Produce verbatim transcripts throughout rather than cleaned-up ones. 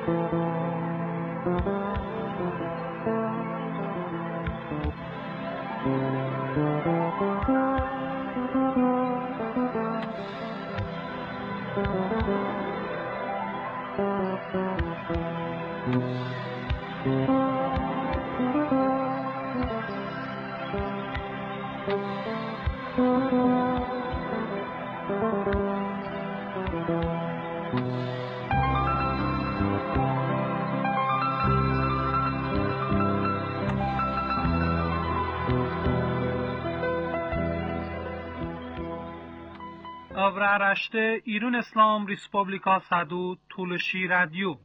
Avraaraște İran İslam Respublika Sadu Tulshi Radio.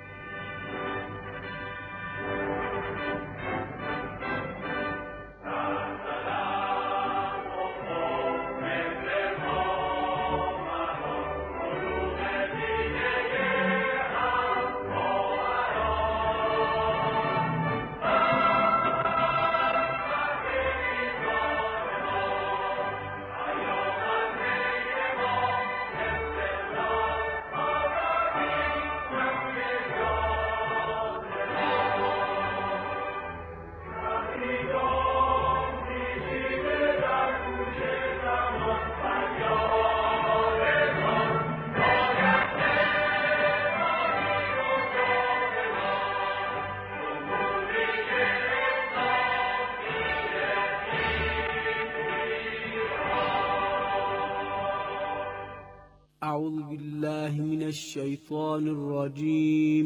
أعوذ بالله من الشيطان الرجيم.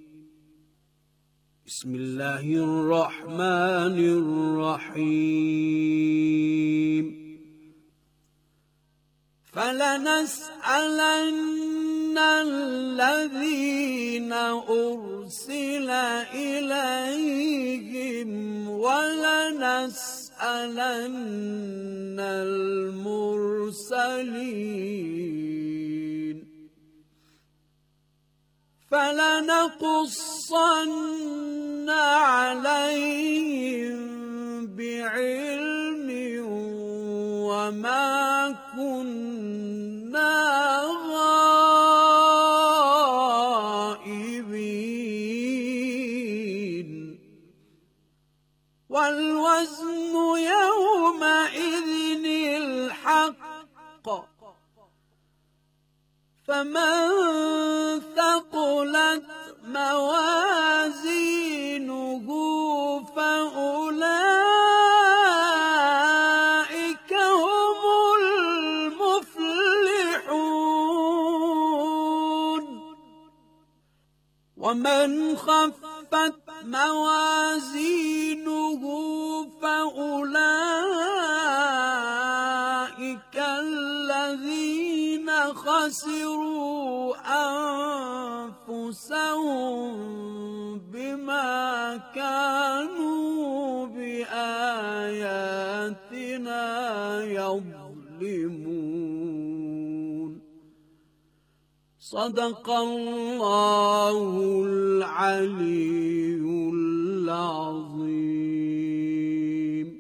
بسم الله الرحمن الرحيم. فلنسألن الذين أرسل إليهم ولنسألن المرسلين. فلنقصن عليهم بعلم وما كنا غائبين. والوزن يومئذ الحق. فمن ثقلت موازينه فأولئك هم المفلحون. ومن خفت موازينه فأولئك الذين خسروا أنفسهم بما كانوا بآياتنا يظلمون. صدق الله العلي العظيم.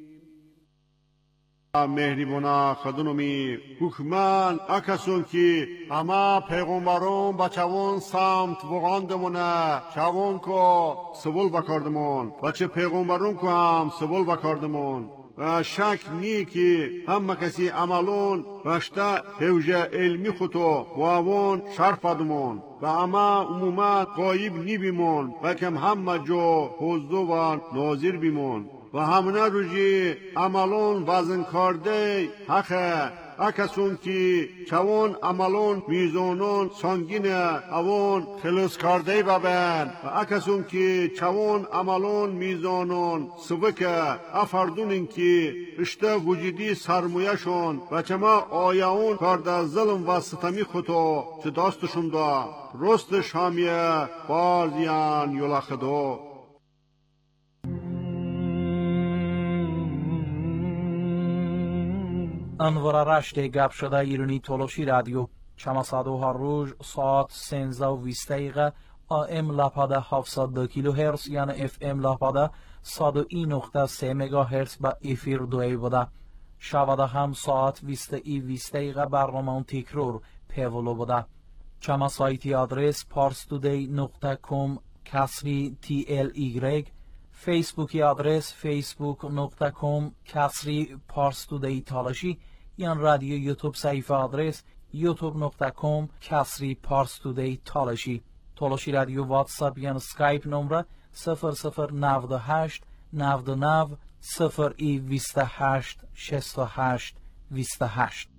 مهربانا خدونمی حکمان اکسون که اما پیغمبرون با چوان سمت بغاندمونه چوان که سبول بکردمون و چه پیغمبرون که هم سبول بکردمون و شک نی که همه کسی عملون رشته حوژه علمی خودو و اوان شرفدمون و اما عموما قایب نی بیمون و کم همه جو حضو و ناظر بیمون و همونه روژی عملون وزن کرده حقه اکسون که چوان عملون میزانون سنگینه اوان خلص کرده ببین و اکسون که چوان عملون میزانون سبکه افردونین که اشته وجودی سرمایهشون و چما آیاون کرده ظلم و ستمی خودو چه داستشون دا رست شامیه بازیان یولا خدو. انوارارشت گپ شده ایرانی تولوشی رادیو چماسادو هر روز ساعت سنزده و بیست دقیقه آم لپاده هفتصد و دو کیلو هرتز یعنی اف ام لپاده صد و یک نقطه سه مگا هرتز با افیر دوی بوده. شبده هم ساعت بیست ای بیست دقیقه برنامه تکرار پیولو بوده. چما سایتی آدرس parstoday نقطه com کسری تی ال ایگرگ، فیسبوکی آدرس facebook نقطه com کسری parstoday تالاشی، یا رادیو یوتیوب صفحه آدرس یوتیوب نقطه com کسری parstoday تالاشی. تالاشی رادیو واتساپ یا سکایپ نمره صفر صفر نود و هشت نود و نه صفر ای بیست و هشت شصت و هشت بیست و هشت.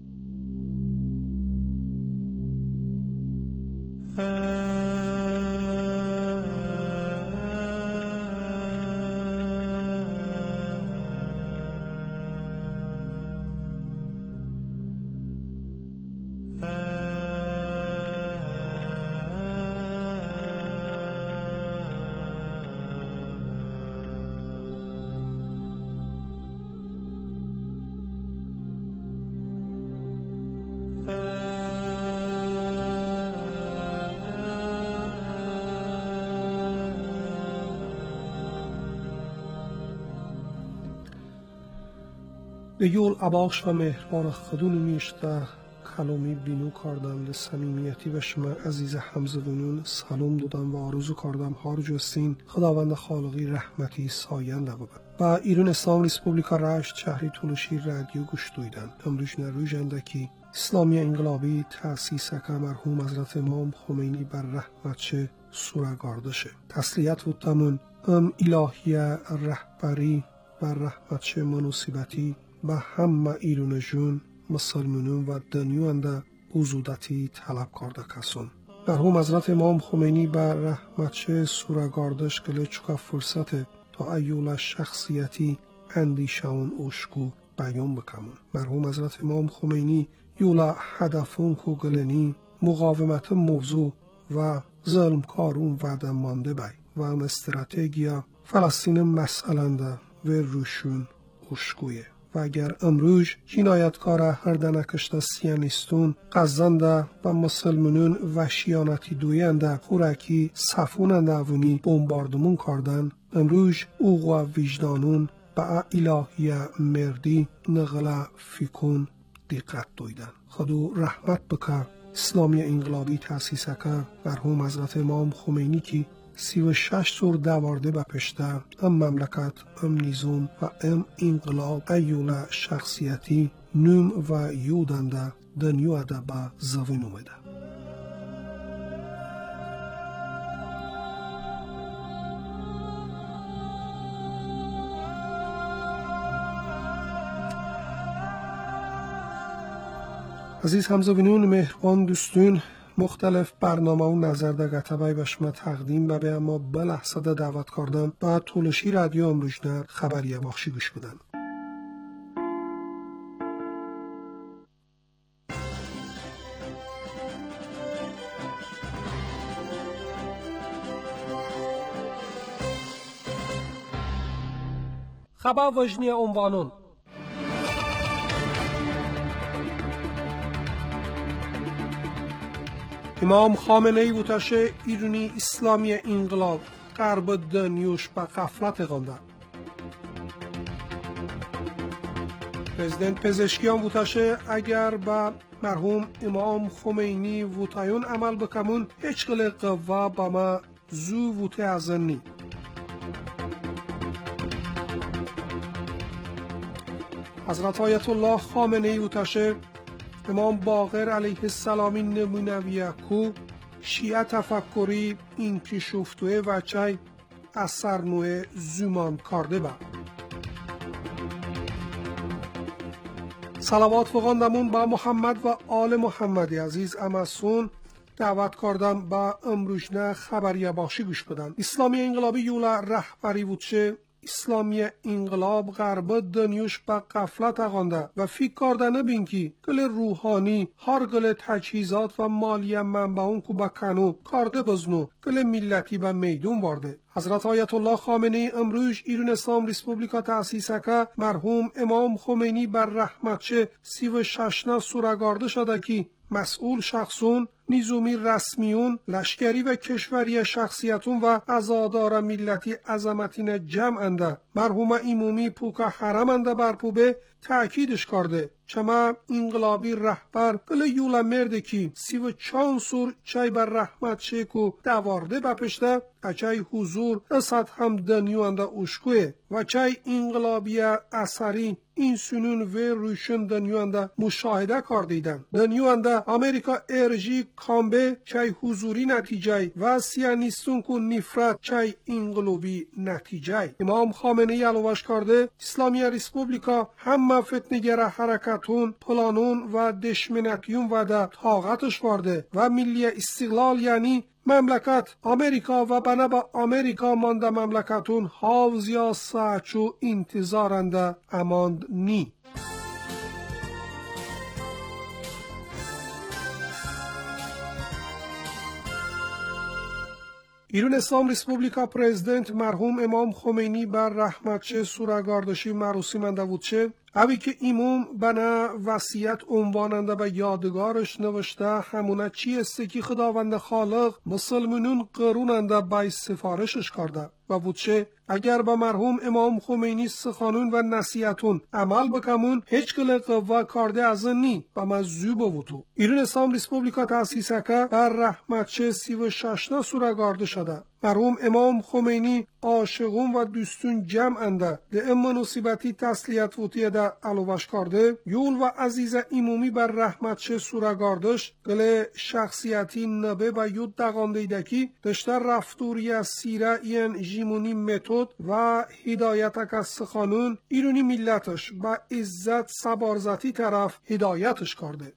Deyul abax və mehriban xudun mişdə kalomi binu kardam li samimiyeti ve şma aziz hamzavunun salom dodam ve arzu kardam harc sin خداوند خالقی رحمتی ساینده بود. و ایران اسلام ریسپوبلیکا رشت شهری تولوشی رادیو گوش دویدن. امروز نروژندکی اسلامی انقلابی تأسیس که مرحوم حضرت امام خمینی بر رحمتش سورگاردشه. تسلیت و تمون ام الهیه رهبری بر رحمتش منوسیبتی و همه ایران جون مسلمانون و دنیوانده بزودتی طلب کرده کسون. مرحوم حضرت امام خمینی بر رحمتش سورگاردش گله چکا فرصت تا ایول شخصیتی اندیشون اشکو بیان بکمون. مرحوم حضرت امام خمینی یولا هدفون کو گلنی مقاومت موضوع و ظلم کارون وعده مانده بای و ام استراتژیا فلسطین مسئلنده و روشون اشکویه. و اگر امروز جنایتکار هر دنکشت سیانیستون قزنده و مسلمانون وحشیانتی دوینده خورکی صفوننده اونی بمباردمون کردن، امروز اوغ و وجدانون با الهیه مردی نغلا فیکون دقت دویدن. خدو رحمت بکر اسلامی انقلابی تأسیس که مرحوم حضرت امام خمینی کی سی و شش سور دوارده به پشته ام مملکت ام نیزون و ام انقلاب ایولا شخصیتی نوم و یودنده دنیو ده به زوین اومده. عزیز همزوینون مهربان دوستون، مختلف برنامه و نظر در گتبای بشما تقدیم و به اما به لحظه دا دعوت کردم و تولشی رادیو امروجنر خبریه باخشی گوش بدن. خبر وجنی عنوانون امام خامنه ای وتشه ایرانی اسلامی انقلاب غرب دنیوش به غفلت غانده. پرزیدنت پزشکیان وتشه اگر با مرحوم امام خمینی وتایون عمل بکمون هیچ قل قوا با ما زو وته ازنی. حضرت آیت الله خامنه ای وتشه امام باقر علیه السلام نمونویه کو شیعه تفکری این پیشفتوه و چای اثر نوع زمان کرده با. صلوات وقاندمون با محمد و آل محمدی عزیز امسون دعوت کردم با امروجنه خبریه باشی گوش بدن. اسلامی انقلابی یولا رهبری بودشه اسلامی انقلاب غرب دنیوش با غفلت اغانده و فکر کرده نبین که گل روحانی هر گل تجهیزات و مالی منبعون که با کنو کرده بزنو گل ملتی به میدون وارده. حضرت آیت الله خامنه امروز ایران اسلام ریسپوبلیکا تأسیس که مرحوم امام خمینی بر رحمتش سی و ششنا سورگارده شده که مسئول شخصون نیزومی رسمیون لشکری و کشوری شخصیتون و ازادار ملتی عظمتین جمع انده مرحوم ایمومی پوکا حرم انده برپوبه تأکیدش کرده چما انقلابی رهبر گل یولا مرده کی سی و چان سور چای بر رحمت شیکو دوارده بپشته اچای حضور اسد هم دنیو انده اشکوه و چای انقلابی اثری این سنون و روشن دنیو انده مشاهده کردیدن دنیو انده امریکا ارژی کامبه چای حضوری نتیجه و سیانیستون کو نفرت چای انقلابی نتیجه امام خامنه ای علوش کرده اسلامی ریسپوبلیکا هم فتنگر حرکتون پلانون و دشمنتیون و ده طاقتش وارده و ملی استقلال یعنی مملکت امریکا و بنا به امریکا مانده مملکتون حافظ یا ساچو انتظارنده اماند نی ایران اسلام ریسپوبلیکا پرزیدنت مرحوم امام خمینی بر رحمتچه سورگاردشی مراسم انده بودچه اوی که ایموم بنا وصیت عنواننده به یادگارش نوشته همونه چی است که خداوند خالق مسلمانون قروننده بای سفارشش کرده و بودچه اگر به مرحوم امام خمینی سخانون و نصیحتون عمل بکمون هیچ کل قوه کرده از نی و مزیو بودو ایران اسلام ریسپوبلیکا تاسیسکه بر رحمتچه سی و ششنا سورگارده شده مرحوم امام خمینی عاشقون و دوستون جمع انده ده اما نصیبتی تسلیت وطیه ده علوش کرده یول و عزیز ایمومی بر رحمتچه سورگاردش گل شخصیتی نبه و یود دقاندیدکی دشتر رفتوری از سیره این جیمونی متد و هدایتک از سخانون ایرونی ملتش با عزت سبارزتی طرف هدایتش کرده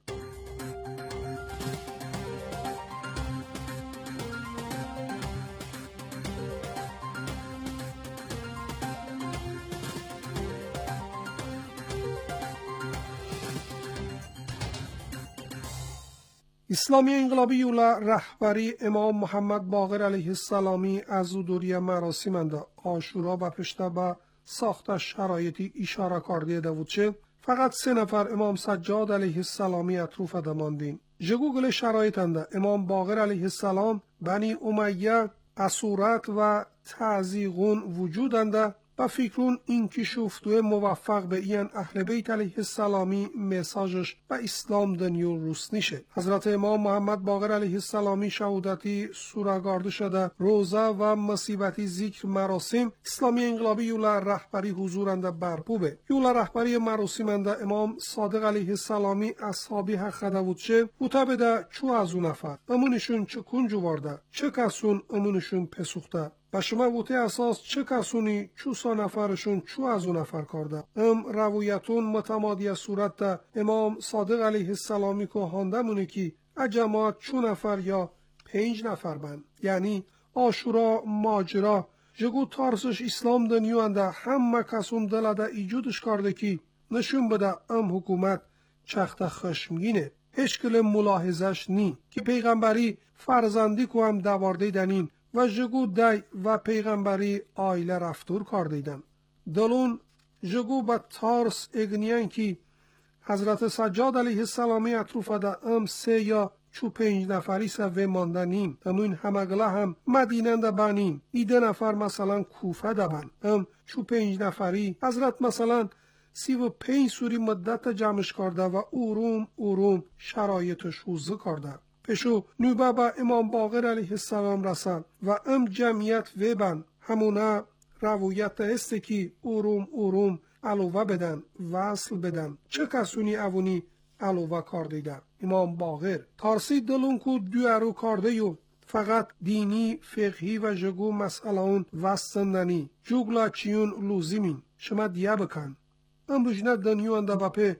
اسلامی انقلابی یولا رهبری امام محمد باقر علیه السلامی از او دوری مراسم انده عاشورا و پشته به ساخت شرایطی اشاره کرده دوچه فقط سه نفر امام سجاد علیه السلامی اطروف دماندین جگو گل شرایط انده امام باقر علیه السلام بنی امیه اسورت و تعزیقون وجود انده و فکرون این که شفتوه موفق به این اهل بیت علیه السلامی مساجش و اسلام دنیو روس نیشه حضرت امام محمد باقر علیه السلامی شهودتی سورگارده شده روزه و مصیبتی ذکر مراسم اسلامی انقلابی یولا رهبری حضورنده برپوبه یولا رهبری مراسمنده امام صادق علیه السلامی اصحابی حق خداوچه بوتا بده چو از اون نفر امونشون چه کنجو وارده چه کسون امونشون پسوخته و شما بوته اساس چه کسونی چو سا نفرشون چو از اون نفر کرده ام رویتون متمادی صورت ده امام صادق علیه السلامی که هانده مونه که اجماعت چو نفر یا پنج نفر بند یعنی آشورا ماجرا جگو تارسش اسلام دنیو انده همه کسون دلده ایجودش کرده که نشون بده ام حکومت چخت خشمگینه هیچ کل ملاحظش نی که پیغمبری فرزندی که هم دوارده دنین و جگو دای و پیغمبری آیله رفتور کردیدن دلون جگو با تارس اگنیان که حضرت سجاد علیه السلامی اطروف ده ام سه یا چو پنج نفری سوه ماندنیم امون همگله هم مدینه ده بانیم ایده نفر مثلا کوفه ده بان ام چو پنج نفری حضرت مثلا سی و پنج سوری مدت جمعش کرده و اوروم اوروم شرایطش حوزه کرده پشو نوبه با امام باقر علیه السلام رسن و ام جمعیت ویبن همونه رویت هسته که اوروم اوروم علوه بدن وصل بدن چه کسونی اونی علوه کردیدن امام باقر تارسی دلون کو دو ارو کرده یو فقط دینی فقهی و جگو مسئله اون وستندنی جوگلا چیون لوزیمین شما دیه بکن ام بجنه دنیو انده بپه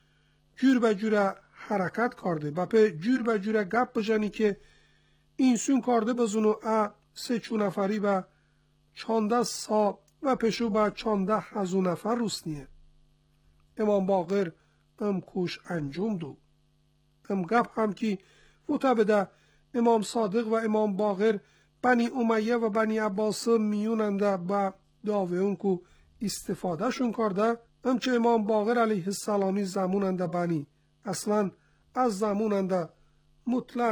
جور به جوره حرکت کرده و به جور به جور گپ بجنی که این سون کرده بزنو ا سه چو نفری و چانده سا و پشو با چانده هزو نفر روسنیه امام باقر ام کوش انجام دو ام گپ هم که وطا بده امام صادق و امام باقر بنی امیه و بنی عباس میوننده با داوه اون که استفاده شون کرده ام چه امام باقر علیه السلامی زموننده بنی اصلا از زموننده مطلق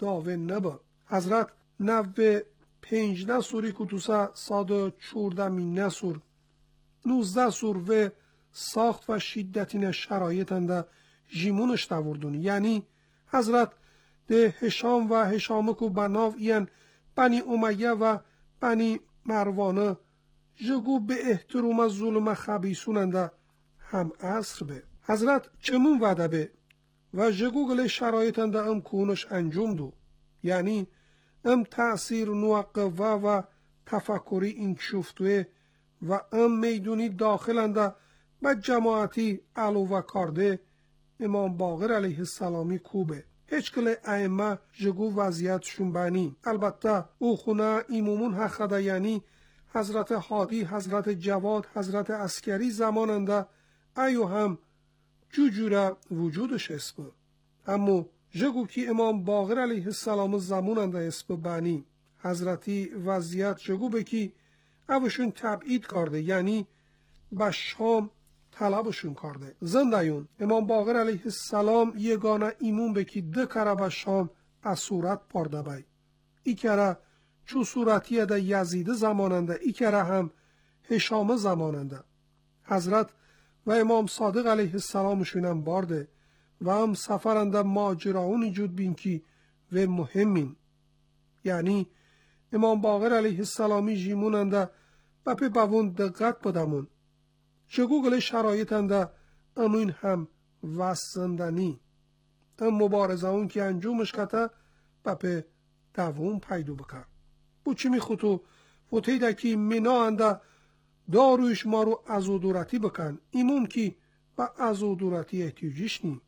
داوه نبا. حضرت نوه پنج نسوری کتوسا ساده چوردمی نسور نوزده سور و ساخت و شدتین شرایطنده جیمونش دوردون. یعنی حضرت ده هشام و هشامکو بناو این بنی امیه و بنی مروانه جگو به احترام ظلم خبیسوننده هم عصر به. حضرت چمون وعده به و جگو گله شرایطنده ام کونش انجام دو. یعنی ام تأثیر نوقفه و تفکری این شفتوه و ام میدونی داخلنده و جماعتی علو و کارده امام باقر علیه السلامی کوبه. هیچ کل ائمه جگو وضعیتشون بانی. البته او خونه ایمومون حقده، یعنی حضرت حادی، حضرت جواد، حضرت عسکری زماننده ایو هم جوجوره وجودش اسبه. اما جگو که امام باقر علیه السلام زماننده اسبه بانی حضرتی وضعیت جگو بکی اوشون تبعید کرده، یعنی به شام طلبشون کرده. زندهیون امام باقر علیه السلام یگانه ایمون بکی ده کره به شام از صورت پارده بای. ای کره چو صورتیه ده یزید زماننده، ای کره هم هشام زماننده. حضرت و امام صادق علیه السلامشون هم بارده و هم سفرنده ماجراون ایجود بین کی و مهمین. یعنی امام باقر علیه السلامی جیموننده و پی بوون دقت بدمون چگو گله شرایطنده امین هم وستندنی ام مبارزه اون که انجامش کته و پی دوون پیدو بکر. بو چی میخوتو و تیده که مینا انده دارویش ما رو ازودورتی بکن ایمون که با ازودورتی احتیاجیش نی.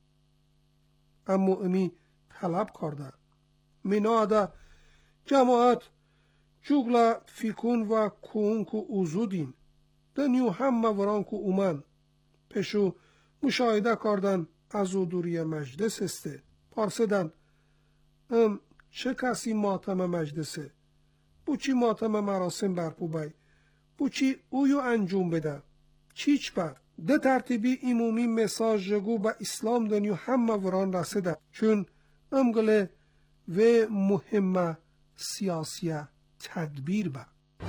اما امی طلب کرده مینا اده جماعت جوگلا فیکون و کون که اوزودین دنیو هم موران که اومن پشو مشاهده کردن ازودوری مجلس استه. پارسدن ام چه کسی ماتم مجلسه؟ بو چی ماتم مراسم برپو بای؟ بو چی اویو انجام بده؟ چیچ بر؟ ده ترتیبی ایمومی مساج جگو با اسلام دنیو هم موران رسیده چون امگله و مهمه سیاسیه تدبیر با.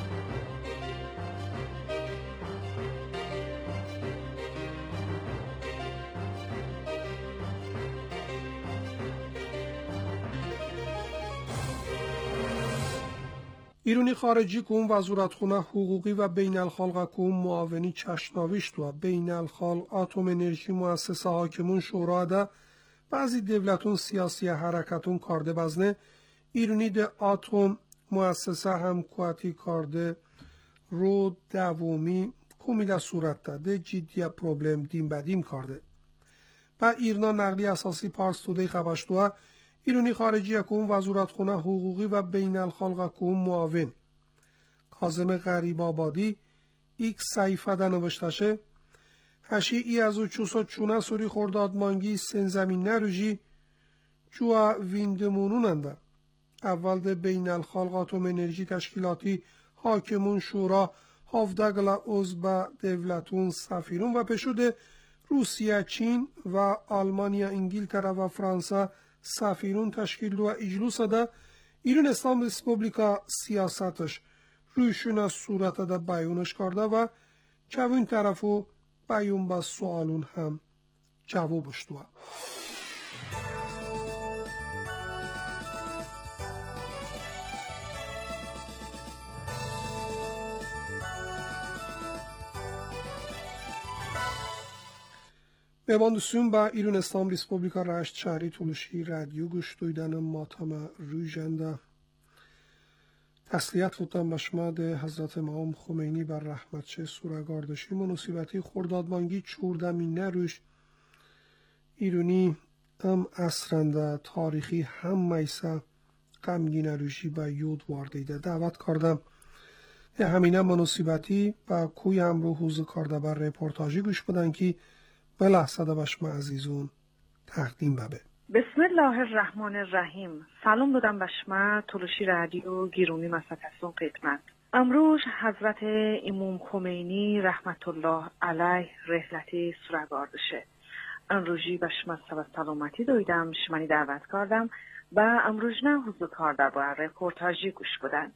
ایرونی خارجی کون وزارتخونه حقوقی و بین الخلق کون معاونی چشناویشت و بین الخلق آتوم انرژی مؤسسه حاکمون شورا ده بعضی دولتون سیاسی حرکتون کارده بزنه ایرونی ده آتوم مؤسسه هم قواتی کارده رو دومی کمیده صورت ده ده جدی پروبلم دیم بدیم کارده. با ایرنا نقلی اساسی پارس توده خبشتوه ایرونی خارجی کون وزارتخونه حقوقی و بین الخلق کون معاون کاظم غریب آبادی ایک صحیفه ده نوشتشه هشی ای از او چوسا چونه سوری خورداد مانگی سنزمین نروژی چوه ویندمونوننده اول ده بین الخلق آتوم انرژی تشکیلاتی حاکمون شورا هافدگلا عضو دولتون سفیرون و پشود روسیه چین و آلمانیا انگلتره و فرانسه سفیرون تشکیل دو و اجلوس ده ایران اسلام ریسپوبلیکا سیاستش رویشون از صورت ده بیانش کرده و چوین طرفو بیان با سوالون هم جوابش دو. Bebandusun ba İran İslam Respublika Raşt Şehri Tuluşi radyo گوش دویدن ماتم رویجنده تسلیت بودن بشمد حضرت امام خمینی بر رحمت چه سورگاردشی مناسبتی خوردادمانگی چوردمی نروش ایرونی ام اصرنده تاریخی هم میسه غمگین روشی با یود واردیده دعوت کردم همینه مناسبتی با کوی هم رو حوزه کرده بر رپورتاجی گوش بدن که به لحظه بشم عزیزون تقدیم ببه. بسم الله الرحمن الرحیم. سلام دادم بشم تلوشی رادیو گیرونی مسکسون قدمت. امروز حضرت امام خمینی رحمت الله علیه رحلتی سرگاردشه. امروزی بشم سبت سلامتی دویدم شمانی دعوت کردم و امروزنه حضور کارده با رپورتاجی گوش بدن.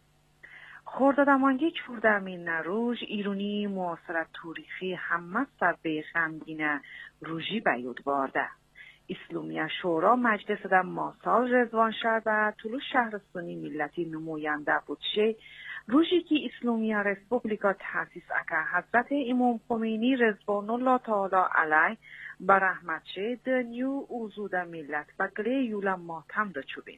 خوردادمانگی چوردمین روز ایرونی معاصرت تاریخی همه سر به غمگین روژی بیود وارده. اسلامی شورا مجلس در ماسال رضوان شهر و طلوع شهرستانی ملتی نماینده بودشه روزی که اسلامی رسپوبلیکا تاسیس اکا حضرت امام خمینی رضوان الله تعالی علیه برحمتشه دنیو اوزود ملت و گلی یولا ماتم دا چوبین.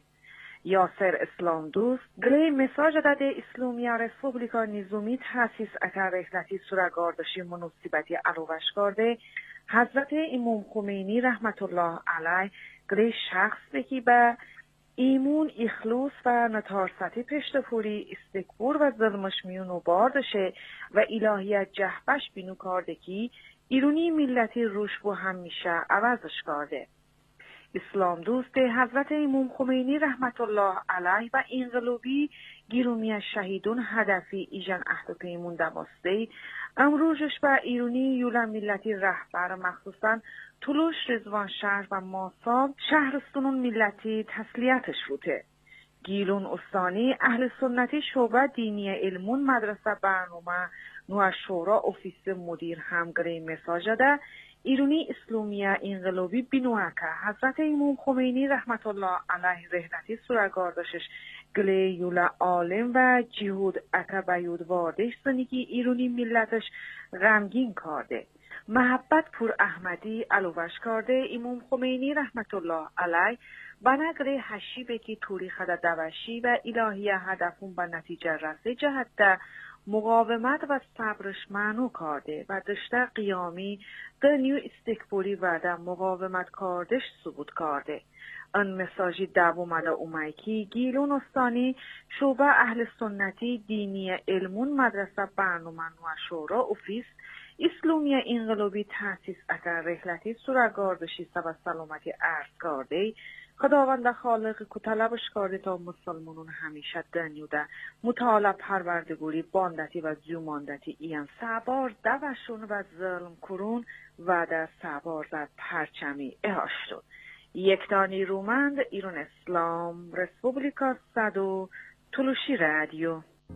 یاسر اسلام دوست گلی مساج داده اسلامی رسپوبلیکا نظامی تاسیس اکا رحلتی سورگاردشی مناسبتی علوش کرده حضرت امام خمینی رحمت الله علیه گلی شخص بکی به ایمون اخلوص و نتارستی پشتپوری استکبور و ظلمش میونو باردشه و الهیت جهبش بینو کرده که ایرونی ملتی روش بو همیشه عوضش کرده. اسلام دوست حضرت امام خمینی رحمت الله علیه و انقلابی گیرومی شهیدون هدفی ایجان اهد پیمون دواسته امروزش با ایرونی یولا ملتی رهبر مخصوصا طلوش رضوان شهر و ماسال شهرستون ملتی تسلیتش روته. گیلون استانی اهل سنتی شعبه دینی علمون مدرسه برنامه نوع شورا اوفیس مدیر همگری مساج ده ایرونی اسلامی انقلابی بینوهکه حضرت امام خمینی رحمت الله علیه رحلتی سورگاردشش گلی یولا عالم و جهود اکا بیود واردش سنگی ایرونی ملتش غمگین کرده. محبت پور احمدی علوش کرده امام خمینی رحمت الله علیه بنگره حشیبه که توری خدا دوشی و الهیه هدفون به نتیجه رسه جهت ده مقاومت و صبرش معنو کرده و دشته قیامی دنیو استکبوری و ده مقاومت کردش ثبوت کرده. ان مساجی دوامده اومایکی گیلون استانی شعبه اهل سنتی دینی علمون مدرسه برنامه و شورا اوفیس اسلامی انقلابی تاسیس اگر رحلتی سورگاردشی سبا سلامتی عرض کرده خداوند خالق که طلبش کرده تا مسلمانون همیشه دنیوده مطالب پروردگوری باندتی و زیوماندتی این سبار دوشون و ظلم کرون و در سبار در پرچمی اهاشتون. یکتانی رومند ایران اسلام رسپوبلیکا صدو طلوشی رادیو.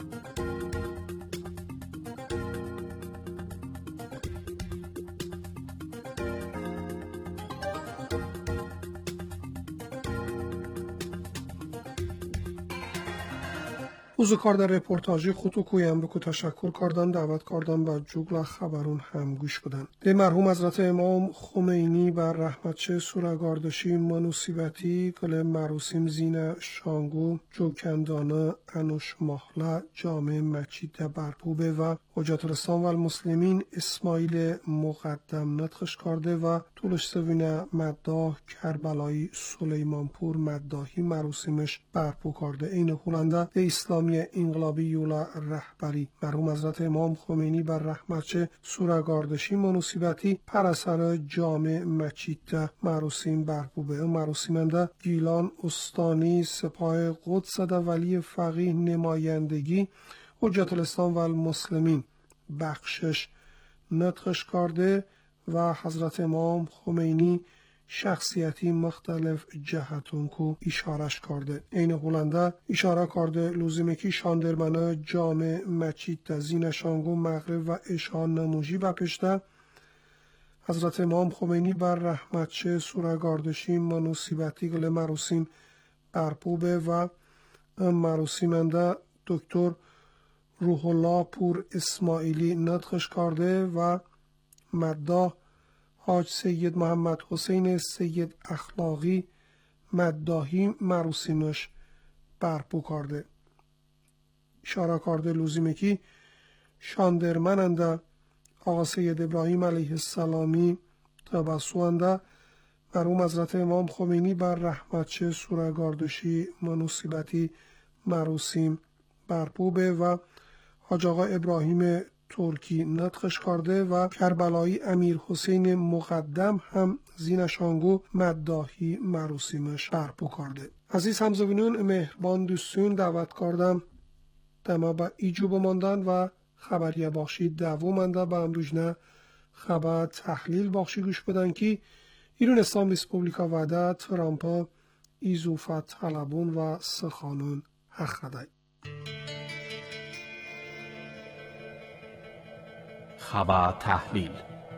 اوزو کار در رپورتاجی خودو کویم رو که تشکر کردن دعوت کردن و جوگل خبرون هم گوش بدن. ده مرحوم حضرت امام خمینی بر رحمتچه سورگاردشی منوسیبتی گل مروسیم زین شانگو جوکندانه انوش محله جامع مچید برپوبه و حجت الاسلام و المسلمین اسماعیل مقدم نطخش کرده و طولش سوینه مداح کربلایی سلیمانپور مداحی مروسیمش برپو کرده. این هولنده ده اسلامی انقلابی یولا رهبری مرحوم حضرت امام خمینی بر رحمتچه سورگاردشی منوسیبتی پر اثر جامع مچید مروسیم برپوبه. مروسیمنده گیلان استانی سپاه قدس ده ولی فقیه نمایندگی حجت الاسلام و المسلمین بخشش نطخش کرده و حضرت امام خمینی شخصیتی مختلف جهتون کو اشارش کرده. این هولنده اشاره کرده لزومکی شاندرمنه جامع مچید تزین شانگو مغرب و اشان نموجی و پشته حضرت امام خمینی بر رحمتچه سورگاردشی منوسیبتی گل مروسیم برپوبه و مروسیمنده دکتر روح الله پور اسماعیلی نطخش کرده و مداح حاج سید محمد حسین سید اخلاقی مداحی مروسیمش برپو کرده. اشاره کرده لزومکی شاندرمننده آقا سید ابراهیم علیه السلامی تبسوانده مرحوم حضرت امام خمینی بر رحمتچه سورگاردشی منوسیبتی مروسیم برپوبه و حاج آقا ابراهیم ترکی نطخش کرده و کربلایی امیر حسین مقدم هم زینشانگو مداحی مروسیمش برپو کرده. عزیز همزبینون مهربان دوستون دعوت کردم دما با ایجو بماندن و خبریه باخشی دوامنده با امروجنه خبر تحلیل باخشی گوش بدن که ایران اسلام ریسپوبلیکا وعده ترامپا ایزوفا طلبون و سخانون حخدای. خبر تحلیل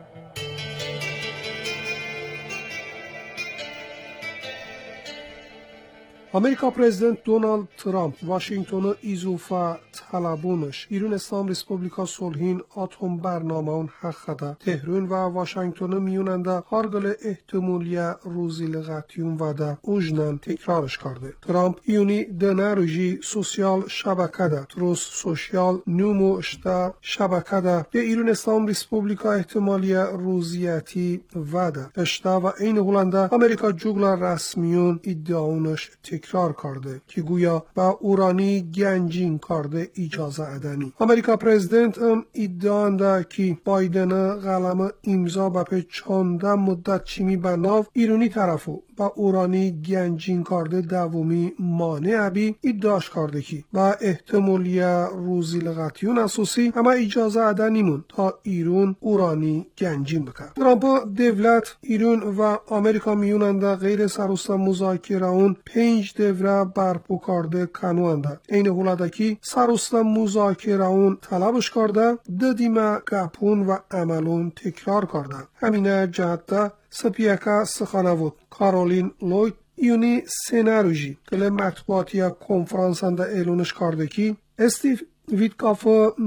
Amerika Prezident Donald Trump Washington'u izufa talabunش İrünistan Respublika Solhin atom برنامه‌ون حقدا تهران و واشنگتن میوننده هارگل احتمالیه روزی لغتیون و ده اوجنن تکرارش کرده. ترامپ یونی دنروژی سوسیال شبکه ده تروس سوسیال نومو اشتا شبکه ده به ایرونستان ریسپوبلیکا احتمالیه روزیتی و ده اشتا و این هولنده امریکا جوگل رسمیون ادعاونش تکرار کرده که گویا با اورانی گنجین کرده اجازه ادنی. امریکا پرزیدنت ام ادعانده که بایدن قلم امضا به پی چانده مدت چیمی بناو ایرانی طرفو با اورانی گنجین کرده دومی مانع بی ادعاش کرده که با احتمالیه روزی لغتیون اساسی اما اجازه ادنیمون تا ایران اورانی گنجین بکن. ترامپ دولت ایران و امریکا میوننده غیر سروست مذاکره اون پنج دوره برپا کرده کنونده. این حالت که سروست مذاکره اون طلبش کرده دادیم گپون و عملون تکرار کرده. همینه جهت سپیاکا سخانوود کارولین لوید یونی سناروژی کل مطبوعاتی کنفرانسنده اعلانش کرده که استیو ویتکاف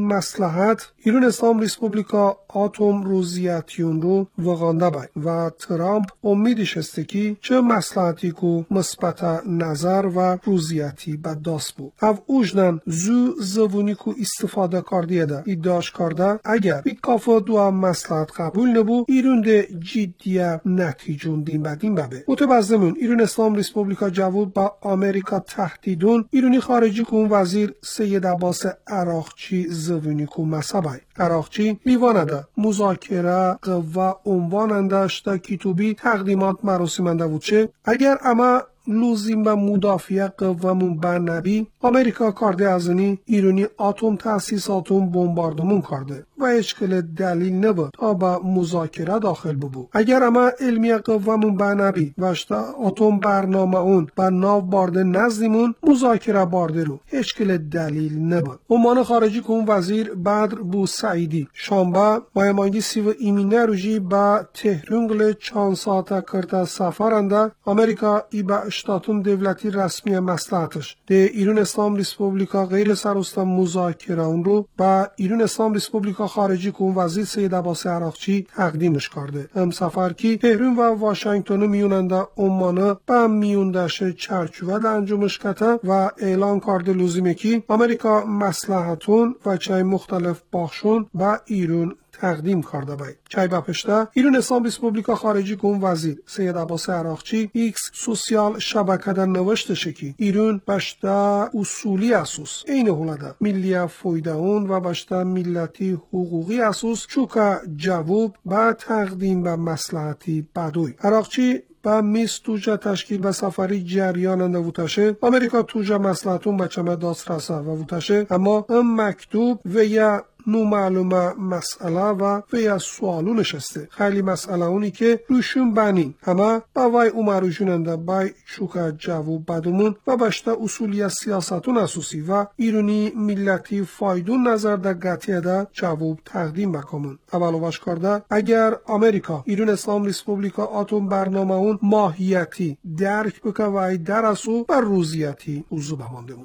مصلحت ایرونستان ریسپوبلیکا آتوم روزیتیون رو وغانده باید و ترامپ امیدش است که چه مصلحتی که مثبت نظر و روزیتی به دست بود. او اوجنن زو زبونی که استفاده کردیه ده ادعاش کرده اگر ویتکاف دو هم مصلحت قبول نبود ایرون ده جدیه نتیجون دین بدین ببه. متبزمون ایرونستان ریسپوبلیکا جوود با امریکا تهدیدون ایرونی خارجی کن وزیر سید عباس عراقچی زبونی کو مسابای. عراقچی میوانده مذاکره قوه عنواننده اشتا کتوبی تقدیمات مراسمنده بود چه اگر اما لوزیم و مدافع قوامون برنبی امریکا کرده ازنی ایرانی آتوم تاسیساتون بمباردمون کرده و اشکال دلیل نبود تا با مذاکره داخل ببو. اگر اما علمی قوامون برنبی وشتا آتوم برنامه اون با ناو بارده نزدیمون مذاکره بارده رو اشکال دلیل نبود. امان خارجی کن وزیر بدر بو سعیدی شنبه مایمانگی سیو ایمینه روژی با تهرانگل چند ساعت کرده سفرنده امریکا ای با اشتاتون دولتی رسمی مصلحتش ده ایران اسلام ریسپوبلیکا غیر سروستان مذاکره اون رو با ایران اسلام ریسپوبلیکا خارجی کن وزیر سید عباس عراقچی تقدیمش کرده. هم سفر کی تهران و واشنگتن میوننده عمانه با میوندش چرچوبه انجامش کته و اعلان کرده لزومه کی امریکا مصلحتون و چای مختلف باخشون با ایران تقدیم کرده باید. چای بپشته ایران اسلام ریسپوبلیکا خارجی کن وزیر سید عباس عراقچی ایکس سوسیال شبکه در نوشتشه که ایران بشته اصولی اساس این هولده ملی فایده اون و بشته ملتی حقوقی اساس چوکا جواب با تقدیم به مصلحتی بدوی. عراقچی با میز توجه تشکیل و سفری جریاننده ووتشه امریکا توجه مصلحتون بچمه داست رسه و ووتشه اما ام مکتوب و یا نو معلومه مسئله و و یا سوالو نشسته خیلی مسئله اونی که روشون بنین اما با وای اومرو جوننده بای چوکا جواب بدمون و بشته اصولی سیاستون اساسی و ایرانی ملتی فایدون نظر در گتیه ده جواب تقدیم بکمون. اولو باش کرده اگر امریکا ایران اسلام ریسپوبلیکا آتوم برنامه اون ماهیتی درک بکه و ای درسو بر روزیتی اوزو بماندمون.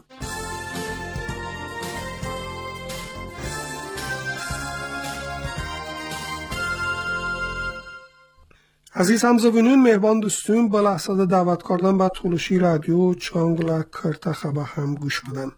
عزیز همزبونون مهربان دوستون با لحظه دعوت کردن به طولشی رادیو چانگلا کرتا خبه هم گوش بدن.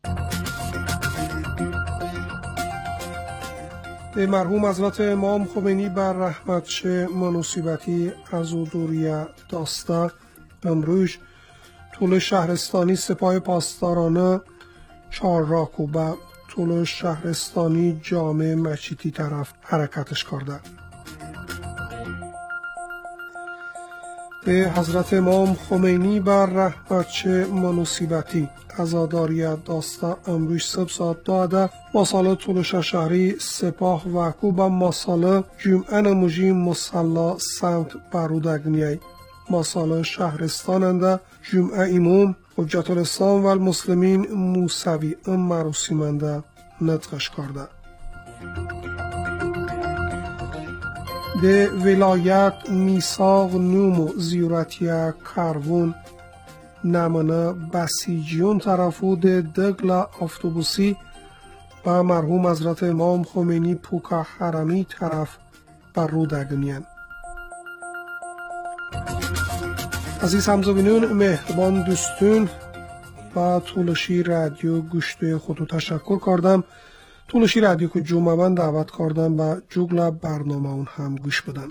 به مرحوم حضرت امام خمینی بر رحمت شه مناسبتی از دوریه داسته امروز طول شهرستانی سپاه پاسدارانه چهار راکو به طول شهرستانی جامع مچیتی طرف حرکتش کرده. به حضرت امام خمینی بر رحمت شه مناسبتی عزاداری داسته امروز سب ساعت داده مساله طولش شهری سپاه وکو با مساله جمعه نموجی مسلا سمت برودگنیه ماسال شهرستاننده جمعه ایموم حجت الاسلام و المسلمین موسوی ام مراسیمنده نطقش کرده. ده ولایت میثاق نوم و زیورتیه کارون نمانه بسیجیون طرفو ده دگل اتوبوسی و مرحوم حضرت امام خمینی پوکا حرمی طرف بر رو دگنین. عزیز همزبینون، مهربان دوستون و طولشی رادیو گوشتوی خودو تشکر کردم. طولشی رادیو که جمعه من دعوت کردم و جوگل برنامه اون هم گوش بدن.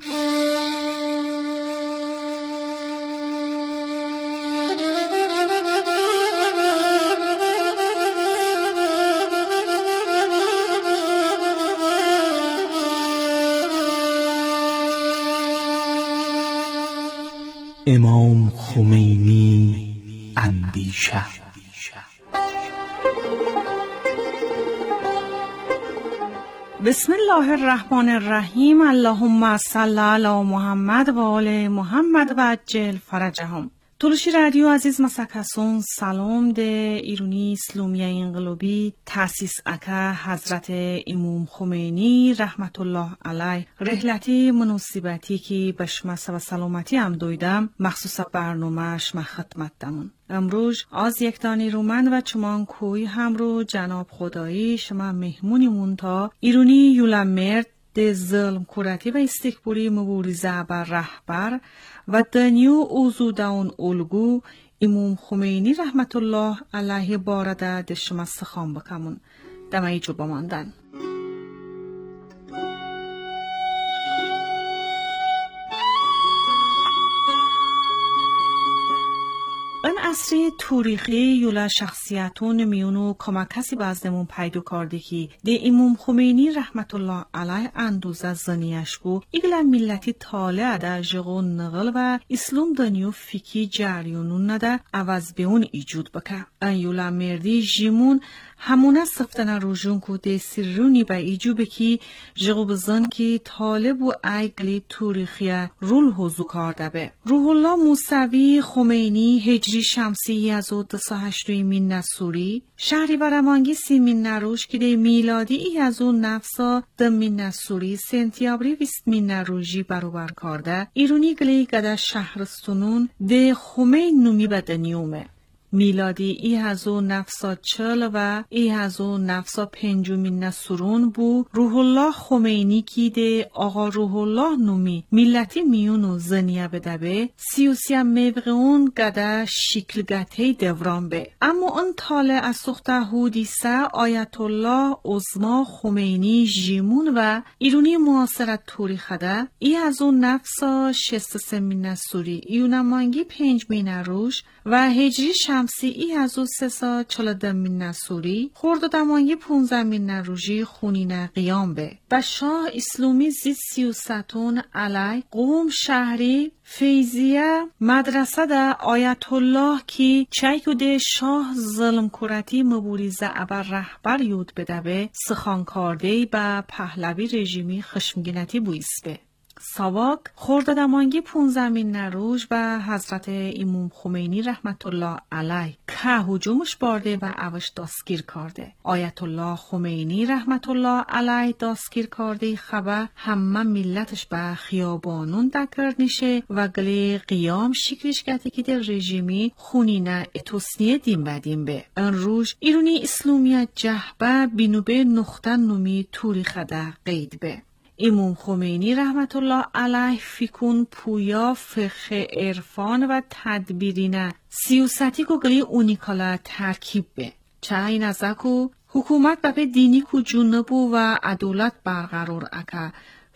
امام خمینی اندیشه. بسم الله الرحمن الرحیم. اللهم صل علی محمد و آل محمد و عجل فرجهم. طولشی رادیو عزیز مسکسون سلام ده ایرونی اسلامی انقلابی تاسیس اکا حضرت امام خمینی رحمت الله علیه رحلتی مناسبتی که بشمس و سلامتی هم دویدم مخصوص برنامهش ما خدمت دمون. امروز از یک دانی رومن و چمان کوی هم رو جناب خدایی شما مهمونی مونتا ایرونی یولم مرد ده ظلم کورتی و استکبوری مبارزه بر رهبر و دنیو اوزو داون اولگو امام خمینی رحمت الله علیه بارده ده شما سخان بکمون دمایی جو بماندن. این اصری تاریخی یولا شخصیتون میونو کمک کسی بازدمون پیدا کرده که ده امام خمینی رحمت الله علیه اندوزه زنیش بو ایگلا ملتی طالع ده جغون نغل و اسلام دنیو فکی جریونون نده عوض به اون ایجود بکه. این یولا مردی جیمون همونه صفتن روژون که ده سرونی با ایجوبه که جغو بزن که طالب و ایگلی تاریخی رول حضو کرده به. روح الله موسوی خمینی هجری شمسی از او دسا هشتوی مین نسوری شهری برمانگی سی مین نروش که ده میلادی ای از او نفسا دم مین نسوری سنتیابری ویست مین نروژی بروبر کرده ایرونی گلی گده شهرستونون ده خمین نومی بدنیومه. میلادی ای هزو نفسا چل و ای هزو نفسا پنجومین نسرون بو روح الله خمینی کی ده آقا روح الله نومی ملتی میونو زنیه بدبه سیوسیا میوغون گده شکل گته دوران به. اما اون طالع از سخته حودیسه آیت الله عظما خمینی جیمون و ایرونی معاصرت تاریخ ده ای هزو نفسا شست سمین نسوری ایونمانگی پنج مین روش و هجری شمسی ای از او سه سا چلا دمین نسوری خورد و دمانگی پونزه مین نروژی خونین قیام به. و شاه اسلامی زید سیوستون علی قوم شهری فیزیه مدرسه ده آیت الله کی چایکو ده شاه ظلم کورتی مبوریزه ابر رهبر یود بده به سخان کرده با پهلوی رژیمی خشمگینتی بویس به. ساواک خورده دمانگی پونزمین نروژ و حضرت امام خمینی رحمت الله علیه که هجومش بارده و اوش دستگیر کرده. آیت الله خمینی رحمت الله علیه دستگیر کرده خبر همه ملتش به خیابانون دکر نیشه و گلی قیام شکلش گتی که در رژیمی خونینه اتوسنیه دیم بدیم به. ان روش ایرونی اسلامیت جهبه بینوبه نقطه نومی تاریخ ده قید به. امام خمینی رحمت الله علیه فیکون پویا فقه عرفان و تدبیرینه سیوستی کو گلی اونیکالا ترکیب به. چه این ازاکو حکومت بپه دینی کو جنبو و عدالت برقرار اکا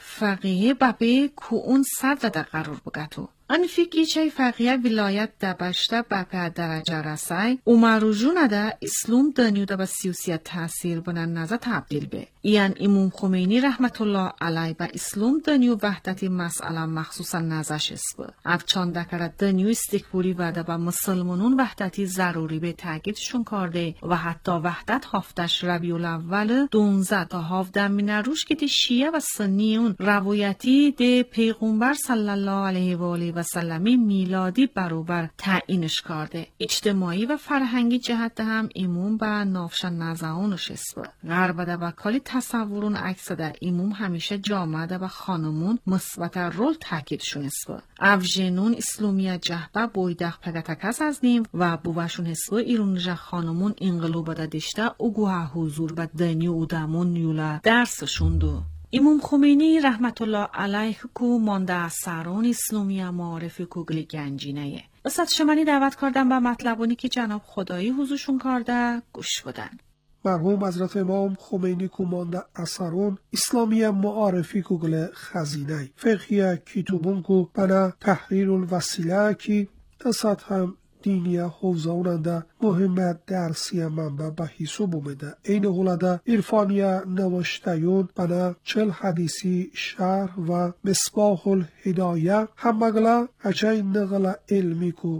فقیه بپه کو اون صدر ده قرار بگتو. ان فکری چای فقیه ولایت ده بشته بپه درجه رسای اومرو جونه ده اسلام دنیو ده با سیوسیت تاثیر بنن نزا تبدیل به. ایان امام خمینی رحمت الله علیه با اسلام دنیو وحدتی مسئله مخصوصا نزش اسبه. افچان دکره دنیو استکبوری وده با مسلمانون وحدتی ضروری به تاکیدشون کرده و حتی وحدت هفتش ربیع الاول دونزده تا هفده مین روش که ده شیعه و سنیون روایتی ده پیغمبر صلی الله علیه و آله و و سلم میلادی برابر تعیینش کرده. اجتماعی و فرهنگی جهت هم ایمون به نافشن نزاونش است. غرب ده و کلی تصورون عکس ده ایمون همیشه جامعه و خانمون مثبت رول تاکید شونست. افجنون اسلامی جهبه بویدخ پگتکس از نیم و بوشون هستو ایرون جه خانمون انقلوب ده دشته اگوه حضور و دنی و دمون یولا درسشون دو. امام خمینی رحمت الله علیه کو مانده از سران اسلامی معارف کوگل گنجینه. استاد شمانی دعوت کردن به مطلبونی که جناب خدایی حضورشون کرده گوش بدن. مرحوم حضرت امام خمینی کو مانده اثرون اسلامی معارفی کوگل خزینه فقهی کتابون کو بنا تحریر الوسیله کی اصد هم دینیه حوزاوننده مهمت درسی منبع به حساب اومده. این غلده عرفانیه نوشتیون بنا چل حدیثی شرح و مصباح الهدایه همگلا اچه نقل علمی کو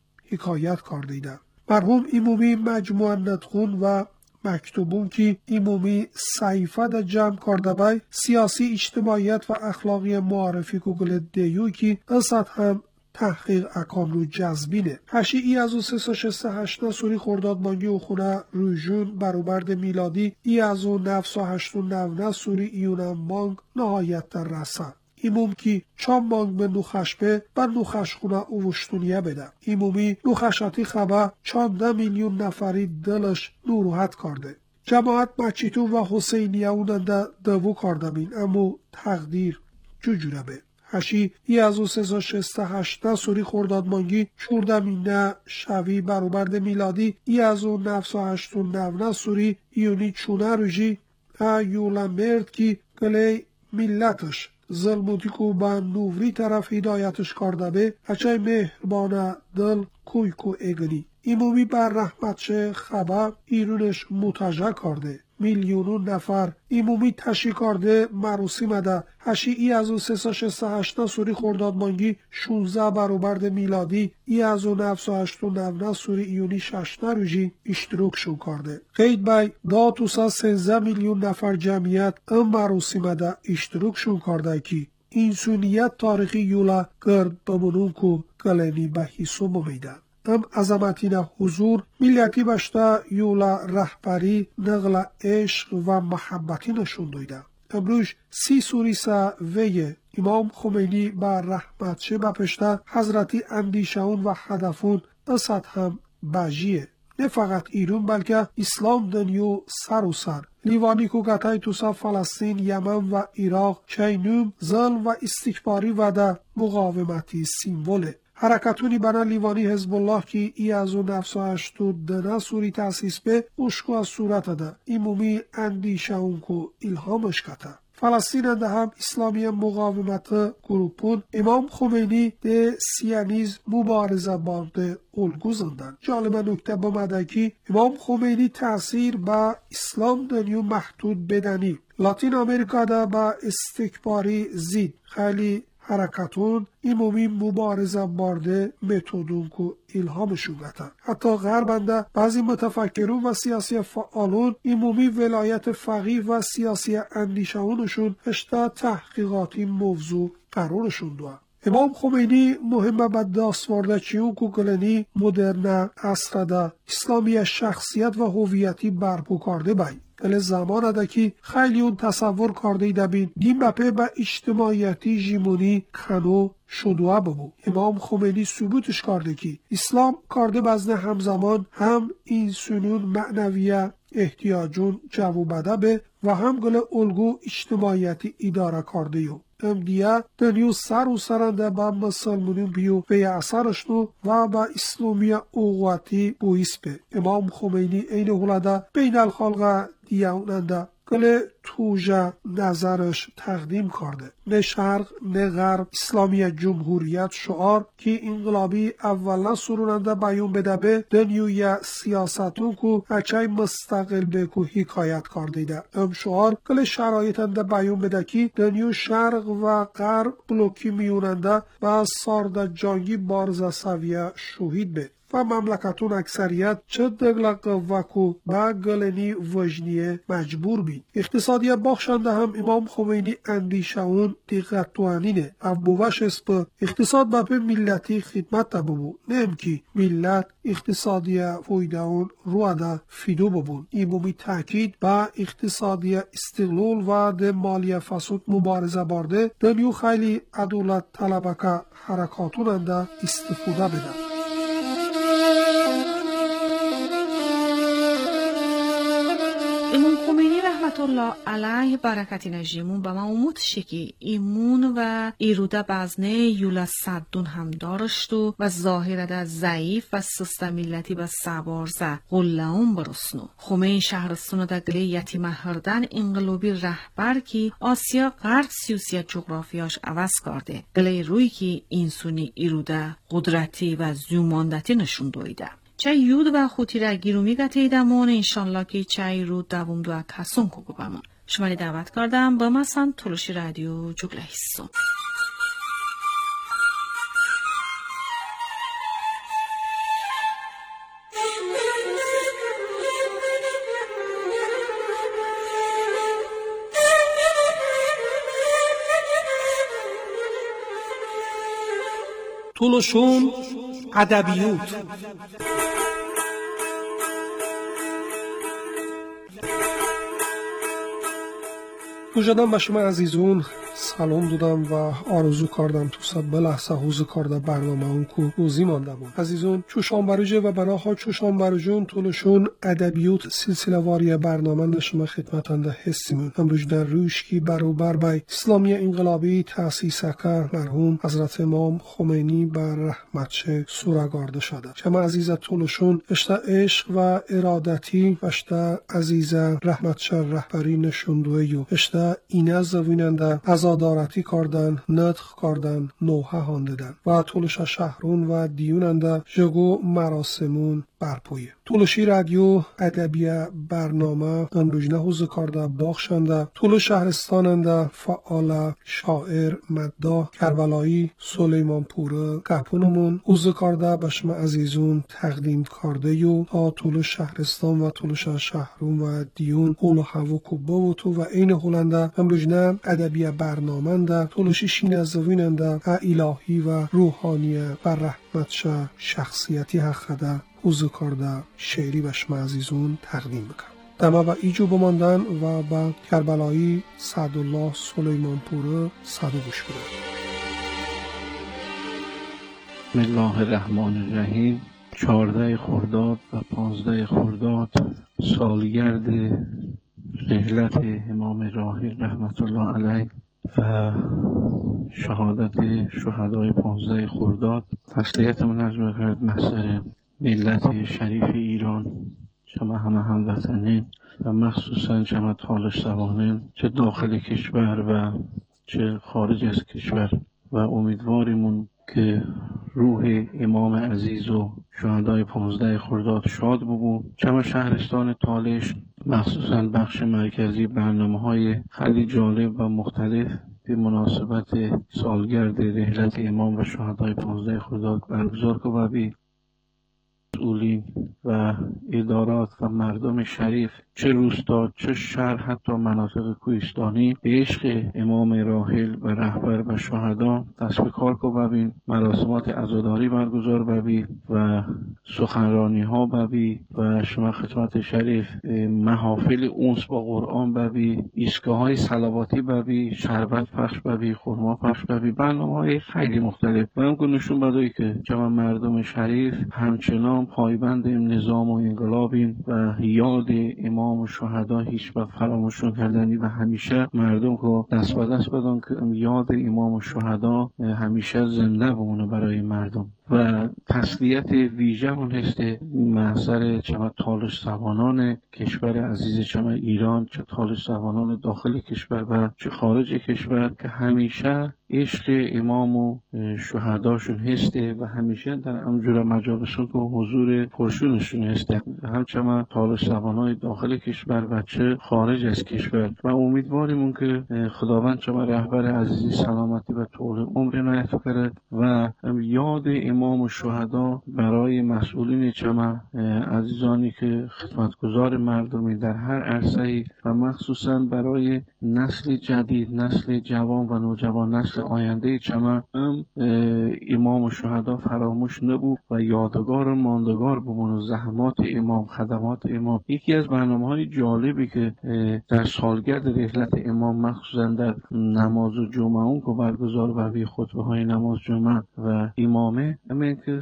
حکایت کردیده. مرحوم امامی مجموعه ندخون و مکتوبون که امامی صحیفه ده جمع کرده بای سیاسی اجتماعیت و اخلاقی معرفی کوگل دیو که اصد هم تحقیق اکان رو جذبینه. هشی ای از او سه سا شسته هشتا سوری خورداد مانگی و خونه روژون بروبرد میلادی ای از او نفس و هشتو نونه سوری ایونم مانگ نهایت در رسن. ایموم کی چام مانگ به نوخشبه بر نوخش خونه اوشتونیه بده. ایمومی نوخشاتی خبه چانده میلیون نفری دلش نوروحت کرده. جماعت مچیتون و حسینیه اوننده دوو کردمین امو تقدیر جوجوره به. هشی ای از او سه شسته هشته سوری خورداد مانگی چوردمینه شوی بروبرد میلادی ای از او نفس و هشتون نونه سوری ایونی چونه روژی ایولا مرد کی گلی ملتش ظلموتی کو با نوری طرف هدایتش کرده به اچه مهربانه دل کوی کو اگنی ایمومی بر رحمتش خبر ایرونش متجه کرده. میلیونون نفر ایمومی تشی کرده مروسی مده. هشی ای از او سه سا شسته هشتا سوری خورداد مانگی شونزه بروبرد میلادی ای از او نفس و هشتو نونه سوری ایونی ششته روژی اشتروک شو کرده. قید بای دا تو سا سنزه میلیون نفر جمعیت ام مروسی مده اشتروک شو کرده کی اینسونیت تاریخی یولا گرد بمونون کو گلنی به حسو بمیدن. ام عظمتین حضور ملیتی بشته یولا رهبری نقل عشق و محبتی نشون دویده. امروز سی سوریسه وی امام خمینی بر رحمتشه بپشته حضرتی اندیشون و هدفون اصد هم بجیه. نه فقط ایران بلکه اسلام دنیو سر و سر. لیوانی کو گتای توسا فلسطین، یمن و عراق چینوم ظلم و استکباری و ده مقاومتی سیمبوله. حرکتونی بنا لیوانی حزب الله کی ای از او نفس و هشتو دنه سوری تاسیس به اشکو از صورت ده ایمومی اندیشه اون کو الهامش کته. فلسطین ده هم اسلامی مقاومت گروپون امام خمینی ده سیانیز مبارزه بانده الگو زندن. جالبه نکته بامده کی امام خمینی تأثیر با اسلام دنیو محدود بدنی. لاتین امریکا ده با استکباری زید خیلی حرکتون ایمومی مبارزه بارده متودون کو الهامشون گتن. حتی غربنده بعضی متفکرون و سیاسی فعالون ایمومی ولایت فقیه و سیاسی اندیشهونشون اشتا تحقیقاتی موضوع قرارشون دوه. امام خمینی مهمه به داستوارده چیون کو گلنی مدرنه اصرده اسلامی شخصیت و هویتی برپو کرده بای. کل زمان ده که خیلی اون تصور کرده ایده بین دین بپه به اجتماعیتی جیمونی کنو شدوه ببو. امام خمینی ثبوتش کرده که اسلام کرده بزنه همزمان هم این سنون معنویه احتیاجون جوابده به و هم گل الگو اجتماعیتی اداره کرده یو. ام دیه دنیو سر و سرنده با مسلمونین بیو به اثرشنو و با اسلامی اوقاتی بویس به. امام خمینی این غلده بین الخلقه دیه اوننده گل توجه نظرش تقدیم کرده. نه شرق نه غرب اسلامی جمهوریت شعار که انقلابی اولا سروننده بیون بده به دنیوی سیاستون کو اچای مستقل به کو حکایت کرده ده. ام شعار گل شرایطنده بیون بده که دنیو شرق و غرب بلوکی میوننده و سارده جانگی بارزه سویه شهید به. و مملکتون اکثریت چه دگل قوه کو با گلنی وجنیه مجبور بید. اقتصاد اقتصادی بخشنده هم امام خمینی اندیشه اون دقت توانینه ابوش اسپ اقتصاد با به ملتی خدمت ببو نم کی ملت اقتصادی فایده اون رودا فیدو ببون ایمومی تاکید با اقتصادی استقلال و ده مالی فسود مبارزه برده دنیو خیلی عدالت طلبکه حرکاتوننده استفاده بده. امام خمینی رحمت الله علیه برکتی نجیمون به ما امود شکی ایمون و ایروده بزنه یولا صدون هم دارشت و و ظاهره ده ضعیف و سست ملتی به سبارزه غلعون برسنو خمین شهرستون ده گلی یتیم هردن انقلابی رهبر کی آسیا غرب سیوسیت جغرافیاش عوض کرده گلی روی کی اینسونی ایروده قدرتی و زیوماندتی نشون دویده چه یود و خوتی را گیرومی گتیدمون انشالله که چه رو دوم دو کسون کو بمون شمالی دعوت کردم با مثلا تلوشی رادیو جگله هستم. تلوشون ادبیات وجدان به شما عزیزون سلام دادم و آرزو کردم تو سب بلحظه حوزه کرده برنامه اون که روزی مانده بود. عزیزون چوشان بروجه و بناها چوشان بروجون طولشون ادبیات سلسله واری برنامه نشما خدمتنده هستیم. امروز در روش کی برابر بای اسلامی انقلابی تأسیس که مرحوم حضرت امام خمینی بر رحمتش سورگارده شده. شما عزیز طولشون اشتا عشق و ارادتی اشتا عزیز رحمتش رهبری نشوندوی و اشتا اینه زویننده عزادارتی کردن، نطق کردن، نوحه هانددن و طولش شهرون و دیوننده جگو مراسمون برپویه. طولشی رادیو ادبی برنامه امروزنه حوزه کرده بخشنده طول شهرستاننده فعال شاعر مداح کربلایی سلیمان پوره گپونمون حوزه کرده به شما عزیزون تقدیم کرده و تا طول شهرستان و طولش شهرون و دیون حول و هوا کوبه و تو و این هولنده امروزنه ادبی برنامه ده طولشی شین از ویننده الهی و روحانی بر رحمتش شخصیتی حقده حوزه کرده شعری به شما عزیزون تقدیم بکنم. دمه و ایجو بماندن و با کربلایی سعدالله سلیمان پوره صدو گوش بدن. بسم الله الرحمن الرحیم. چهارده خرداد و پانزده خرداد سالگرد رحلت امام راحل رحمت الله علیه و شهادت شهدای پانزده خرداد. تسلیتمون از بخرد محضر ملت شریف ایران، شما همه هموطنین و مخصوصا شما تالش زبانین چه داخل کشور و چه خارج از کشور و امیدواریمون که روح امام عزیز و شهدای پانزده خرداد شاد ببو. شما شهرستان تالش مخصوصا بخش مرکزی برنامه های خیلی جالب و مختلف به مناسبت سالگرد رحلت امام و شهدای پانزده خرداد برگزار که و بی مسئولین و ادارات و مردم شریف چه روستا چه شهر حتی مناطق کوهستانی به عشق امام راحل و رهبر و شهدا دست به کار کو ببین مراسمات عزاداری برگزار ببی و سخنرانی ها ببی و شما خدمت شریف محافل اونس با قرآن ببی ایستگاه های صلواتی ببی شربت پخش ببی خرما پخش ببی برنامه های خیلی مختلف و هم نشون بده که جمع مردم شریف همچنان پایبند نظام و انقلابین و یاد امام و شهدا هیچ وقت فراموش نکردنی و همیشه مردم کو دست به دست بدن که یاد امام و شهدا همیشه زنده بمونه برای مردم. و تسلیت ویژه اون هست محضر چه تالش زبانان کشور عزیز چه ایران، چه تالش زبانان داخل کشور و چه خارج کشور که همیشه عشق امام و شهداشون هسته و همیشه در امجور مجالسون که حضور پرشونشون هسته. همچنان تالش زبانان داخل داخل کشور و چه خارج از کشور و امیدواریم که خداوند شما رهبر عزیزی سلامتی و طول عمر عنایت کنه و یاد امام و شهدا برای مسئولین چما عزیزانی که خدمتگزار مردمی در هر عرصه‌ای و مخصوصا برای نسل جدید، نسل جوان و نوجوان، نسل آینده چما هم امام و شهدا فراموش نبود و یادگار و ماندگار بمونه. زحمات امام، خدمات امام. یکی از برنامه‌های جالبی که در سالگرد رحلت امام مخصوصا در نماز جمعه اون که برگزار بر خطبه های نماز جمعه و امامه، همین که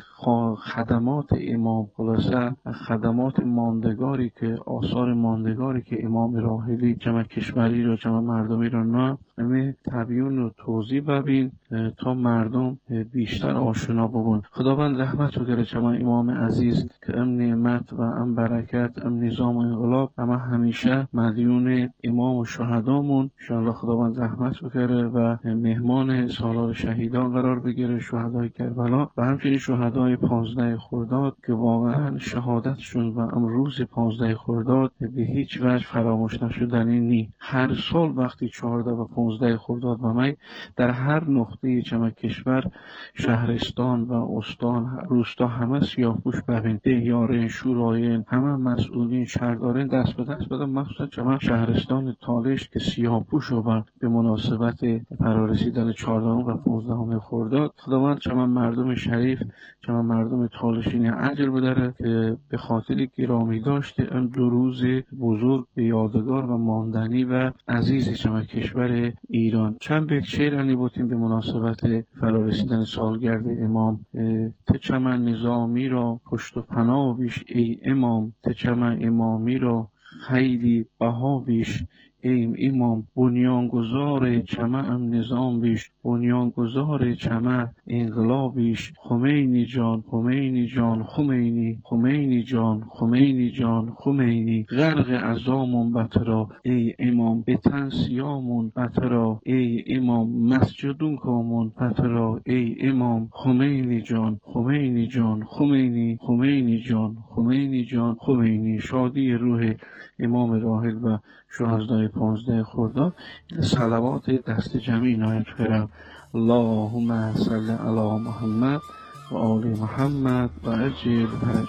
خدمات امام، خلاصه خدمات ماندگاری که آثار ماندگاری که امام راحلی جمع کشوری رو، جمع مردمی رو نه همه تبیین و توضیح ببین تا مردم بیشتر آشنا ببون. خداوند رحمت بکنه جمع امام عزیز که ام نعمت و ام برکت، ام نظام و انقلاب اما همیشه مدیون امام و شهدامون. انشاءالله خداوند رحمت بکنه و مهمان سالار شهیدان قرار بگیره، شهدای کربلا و همچنین شهدای پانزده خرداد که واقعا شهادتشون و امروز پانزده خرداد به هیچ وجه فراموش نشدنی نی. هر سال وقتی چهارده و پانزده خرداد و می در هر نقطه چما کشور، شهرستان و استان، روستا همه سیاه‌پوش ببین، دیاره، شورایین، همه مسئولین، شهردارین دست به دست بدن، مخصوصا چما شهرستان تالش که سیاه‌پوش و به مناسبت فرارسیدن چهارده و پانزده خرداد. خداوند چما مردم شریف، چما مردم تالشین اجر بداره که به خاطر گرامی داشته این دو روز بزرگ یادگار و ماندنی و عزیز چما کشور ایران. چند بیت شعر انیبوتیم به مناسبت فرارسیدن سالگرد امام. ته چما نظامی را پشت و پناه بیش ای امام، ته چما امامی را خیلی بها بیش ای امام. بنیانگذار چما ام نظام بیش، بنیانگذار چما انقلاب بیش. خمینی جان، خمینی جان، خمینی، خمینی جان، خمینی جان، خمینی. غرق عزامون بطرا ای امام، به تن سیامون بطرا ای امام. مسجدون کامون بطرا ای امام. خمینی جان، خمینی جان، خمینی، خمینی جان، خمینی جان، خمینی. شادی روح امام راحل و شهدای پانزده خرداد. صلوات دست جمعی عنایت فرم. اللهم صل علی محمد و آل محمد و عجل فرج.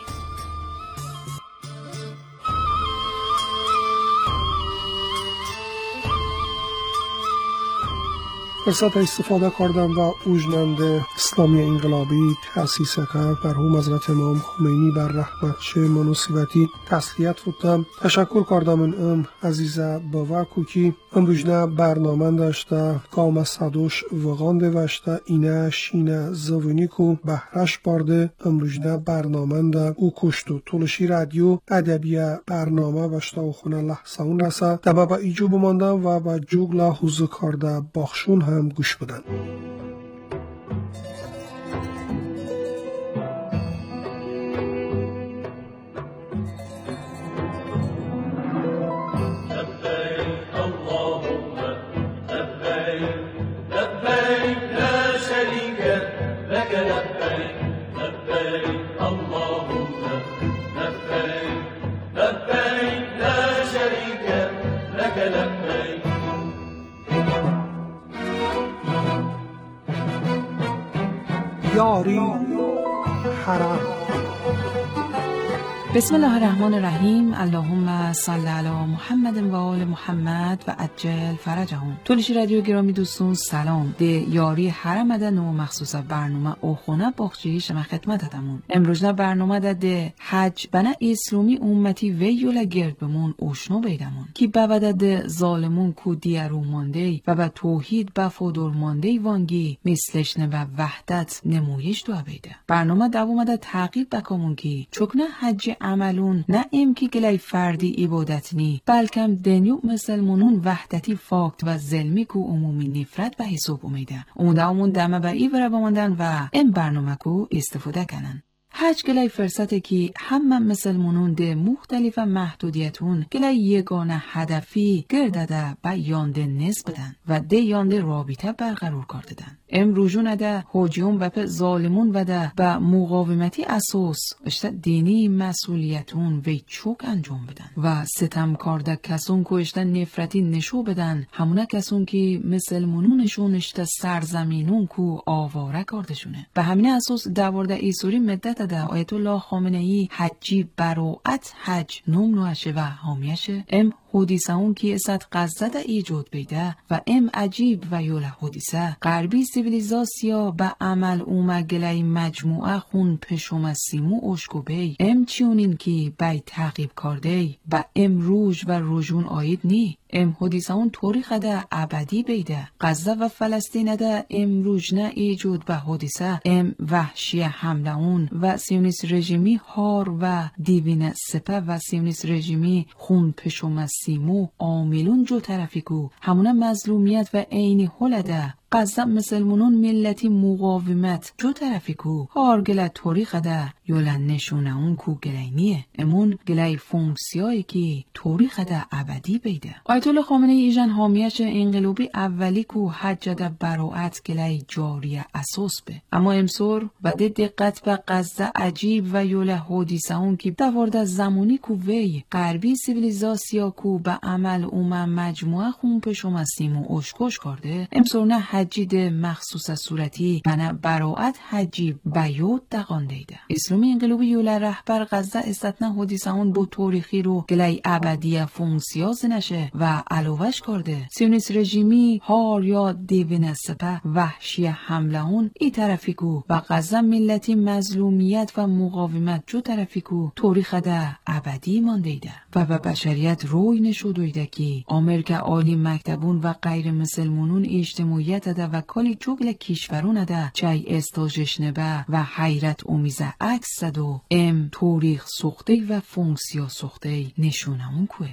فرصت استفاده کردم و اوجمند اسلامی انقلابی تأسیس کرد مرحوم حضرت امام خمینی بر رحمت چه مناسبتی تسلیت بودم. تشکر کردم این ام عزیزه باوکو که ام بجنه برنامه داشته کام صدوش وغان دوشته اینه شینه زوینی کو بهرش بارده ام بجنه برنامه ده او کشتو تولشی رادیو ادبیه برنامه وشته و خونه لحظه اون رسه دبا با ایجو بماندم و با جوگلا حوزو کرده باخشون هم گوش بدن. یاری حرم. بسم الله الرحمن الرحیم. اللهم صل علی محمد و آل محمد و عجل فرجهم. تولشی رادیو گرامی دوستون سلام. ده یاری حرم مدن و مخصوصا برنامه او خونه باخچه شما خدمت دادمون. امروز نه برنامه ده حج بنا اسلامی امتی و یولا گرد بمون اوشنو بیدمون کی بعد ده ظالمون کو دیارو مانده و با توحید با فودور مانده وانگی مثلش نه و وحدت نمویش دو بیده. برنامه دوام ده تعقیب بکامون کی چکنه حج عملون نه ام کی گلای فردی عبادت نی بلکم دنیو مسلمانون وحدتی فاکت و ظلمی کو عمومی نفرت و حساب امیده امیدامون دمه و ای برا بماندن و ام برنامه کو استفاده کنن. حج گلای فرصته کی همه مسلمانون ده مختلف محدودیتون گلای یگانه هدفی گردده با یانده نسبدن و ده یانده رابطه برقرار کردن. ام روژون ده هوجیون و په ظالمون و ده به مقاومتی اساس اشتا دینی مسئولیتون وی چوک انجام بدن و ستم کارده کسون که اشتا نفرتی نشو بدن همونه کسون که مسلمونونشون اشتا سرزمینون که آواره کردشونه. به همین اساس دوارده ایسوری مدت ده آیت الله خامنه ای حجی براعت حج نمنوشه و حامیشه ام حدیثه اون که اسد قصده ده ایجاد بیده و ام عجیب و یوله حدیثه غربی سیویلیزاسیا به عمل اومه گلی مجموعه خون پشم سیمو اشکو بی ام چیونین که بی تعقیب کرده با ام روژ و روژون آید نی ام حدیثه اون تاریخ ده ابدی بیده غزه و فلسطین ده ام روژ نه ایجاد به حدیثه ام وحشی حمله اون و سیونیست رژیمی هار و دیوین سپه و سیونیست رژیمی خون پشم سیمو آمیلون جو طرفی کو همونه مظلومیت و عینی هلده قصد مسلمونون ملتی مقاومت جو طرفی کو هارگله تاریخ ده یولن نشونه اون کو گلینیه امون گلی فونکسیایی که تاریخ ده ابدی بیده. آیت الله خامنه ای ایجن حامیش انقلابی اولی کو حج ده براعت گلی جاری اساس به اما امسور بده دقت به قصد عجیب و یوله حدیثه اون که دوارده زمانی کو وی غربی سیویلیزاسیا کو به عمل اومه مجموعه خون پشم سیمو اشکوش کرده امسور نه حجید مخصوص صورتی منه براعت حجی بیود دقان دیده. اسلامی انقلابی یوله رهبر غزه استثنا حدیثه اون با تاریخی رو گلی ابدی فونکسیاز نشه و علاوش کرده. سیونیست رژیمی هار یا دیوین سپه وحشی حمله اون ای طرفی کو و غزه ملتی مظلومیت و مقاومت جو طرفی کو تاریخ ده ابدی من دیده و به بشریت روی نشود دیده که آمریکا عالی مکتبون و غیر مسلمونون اجتماعیت ده و کلی جوگل کشورون ده چای استاجش نبه و حیرت امیزه عکس ده و ام تاریخ سخته و فونکسیا سخته نشونمون کوه.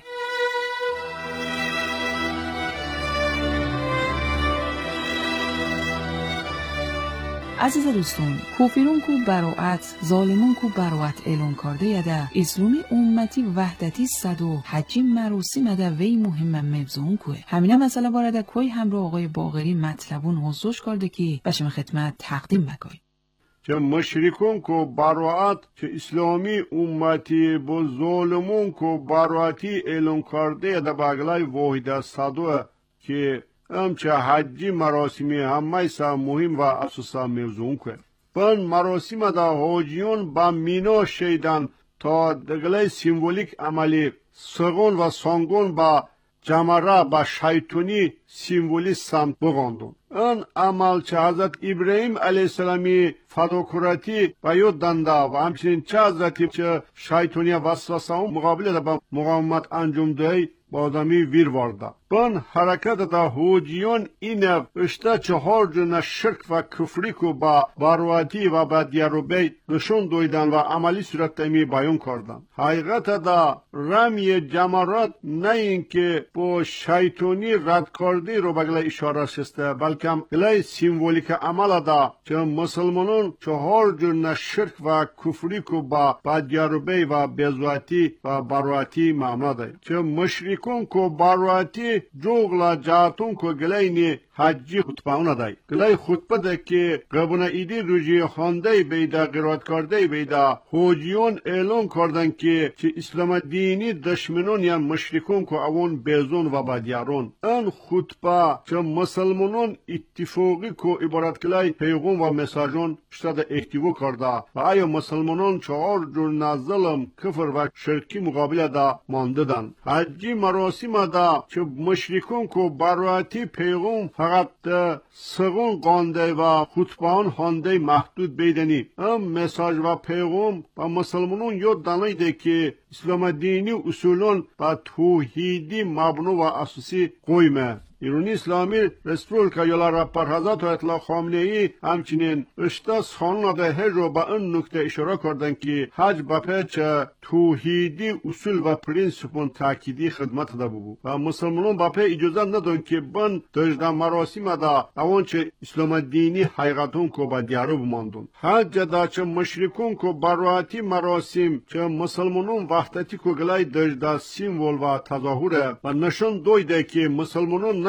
عزیز دوستان کوفیرون کو براعت ظالمون کو براعت اعلان کرده یده اسلامی امتی وحدتی صد و حجی مراسم ده وی مهم مبزون کوه همینه مسئله بارده کوی همراه آقای باقری مطلبون حضورش کرده که بشم خدمت تقدیم بکای که مشرکون کو براعت که اسلامی امتی با ظالمون کو براعتی اعلان کرده یده بگلای واحده صدوه که امچه حجی مراسمی همه سا مهم و اساسا موضوع که پن مراسم دا حاجیون با مینا شیدن تا دگله سیمبولیک عملی سگون و سانگون با جمره با شیطونی سیمبولی سمت بگاندون ان عمل چه حضرت ابراهیم علیه السلامی فداکارتی و یود دنده و همچنین چه حضرتی چه شیطونی وسوسه مقابل با مقاومت انجام ده با آدمی ویر وارده بن حرکت دا حوجیون اینه اشتا چهار جنه شرک و کفری کو با براعتی و با دیاروبی نشون دویدن و عملی صورت تیمی بیان کردن حقیقت دا رمی جمرات نه این که با شیطانی رد کرده رو بگله اشاره شسته بلکه گله سیمبولیک عمل دا چه مسلمانون چهار جنه شرک و کفری کو با با دیاروبی و بیزواتی و براعتی معامله ده چه مشرکون کو براعتی جوغلا جاتون کو گلینی حجی خطبه اونه دای گلای خطبه ده که قبونه ایدی روژی خانده بیده قرات کرده بیده حوجیون اعلان کردن که چه اسلام دینی دشمنون یا مشرکون که اون بیزون و بدیارون ان خطبه چه مسلمانون اتفاقی که عبارت کلای پیغام و مساجون شده احتیو کرده و آیا مسلمانون چهار جور ظلم کفر و شرکی مقابل ده مانده دن حجی مراسم ده چه مشرکون که براعتی پیغام فقط سگون قانده و خطبان خانده محدود بیدنی ام مساج و پیغام و مسلمانون یاد دانیده که اسلام دینی اصولون و توحیدی مبنو و اساسی قویمه ایرانی اسلامی رسپولیکا یولا رپر حضرت آیت الله خامنه ای همچنین اشتاس خانون ده هج رو با این نکته اشاره کردن که حج با پیچ توحیدی اصول و پرینسپون تاکیدی خدمت ده ببو و مسلمانون با پی اجازه ندون که بند دجده مراسم ده اوان چه اسلام دینی حقیقتون که با دیارو بماندون حج ده چه مشرکون که براعتی مراسم چه مسلمانون وحدتی که گلای دجده سیمول و تظاهره و نشان دویده که مسلمانون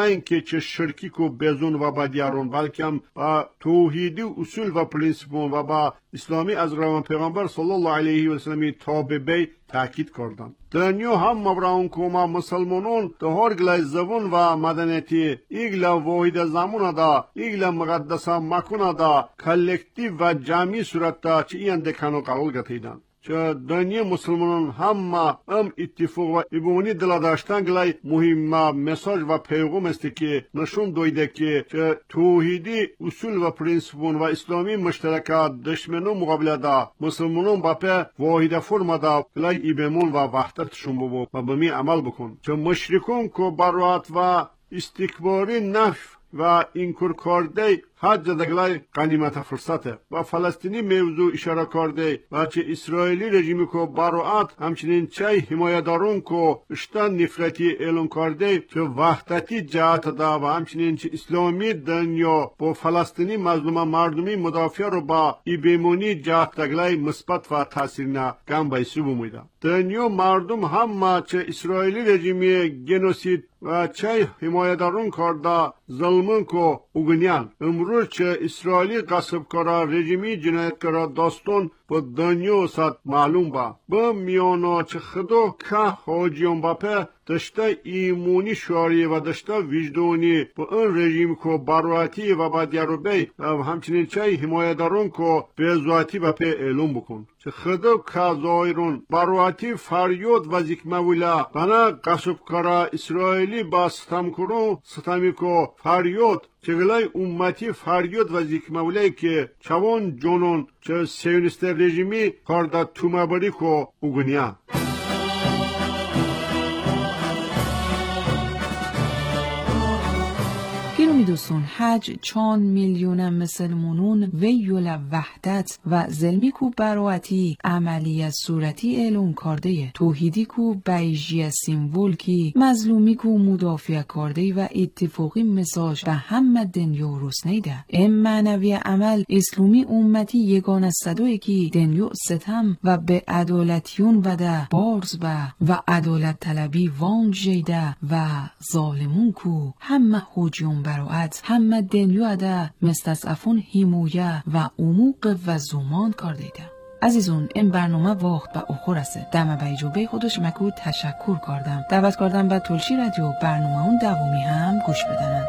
نه اینکه چه شرکی کو بزون و با دیارون، بلکه هم با توحیدی اصول و پرینسیپون و با اسلامی از روان پیغمبر صلی الله علیه و سلم تابعی تاکید کردند. دنیا هم مبراون کوما مسلمانون ده هر گلای زبون و مدنیتی ایگلا واحد زمان دا ایگلا مقدسا مکون دا کلکتیو و جمعی صورت دا چه این دکانو قبول گتیدن. چه دنیا مسلمانان هم ام اتفاق و ایبونی دل داشتن گلای مهم مساج و پیغام است که نشون دویده که چه توحیدی اصول و پرینسیپون و اسلامی مشترکات دشمنو مقابله دا مسلمانان با په واحد فرم دا گلای ایبمون و وحدتشون ببو و بمی عمل بکن. چه مشرکون کو برات و استکباری نف و اینکور کرده حج دگلای قنیمت فرصته و فلسطینی موضوع اشاره کرده و چه اسرائیلی رژیمی کو براعت همچنین چه حمایتدارون کو اشتن نفرتی اعلان کرده چه وحدتی جهت دا و همچنین چه اسلامی دنیا با فلسطینی مظلوم مردمی مدافع رو با ایبیمونی جهت دگلای مثبت و تاثیرنا گم بایسو بمیده. دنیا مردم هم چه اسرائیلی رژیمی گنوسید و چه حمایتدارون کرده ظلمون کو اوگنیان امروز چه اسرائیلی غصبکارا رژیمی جنایتکارا داستان با دنیا صد معلوم با با میانا چه خدا که حاجیان باپه داشته ایمونی شعاری و داشته وجدانی با اون رژیم کو براتی و با دیاروبی و همچنین چه حمایتدارون کو بیزواتی باپه اعلام بکن. چه خدا که ظاهرون براتی فریاد و زکمولا بنا غصبکارا اسرائیلی با ستم کرو ستمی کو فریاد چگلای امتی فریاد و زکمولای که چوان جونون چه سیونست رژیمی کاردا تومابری کو اوگنیا. گرامی دوستان، حج چون میلیون مسلمانون ویول وحدت و ظلمی کو براتی عملی صورتی اعلان کرده توحیدی کو بیجی سیمبول کی مظلومی کو مدافع کرده و اتفاقی مساج به همه دنیا رسنیده. این معنوی عمل اسلامی امتی یگان صدوی کی دنیا ستم و به عدالتیون بده بارز به و عدالت طلبی وان جیده و ظالمون کو همه حجیون براعت همه دنیا ده مستضعفون حمایه و عموق و زمان کار دیده. عزیزون، این برنامه وقت به اخور است. دم به اجابه خودش مکو تشکر کردم. دعوت کردم به تلشی رادیو برنامه اون دومی هم گوش بدنن.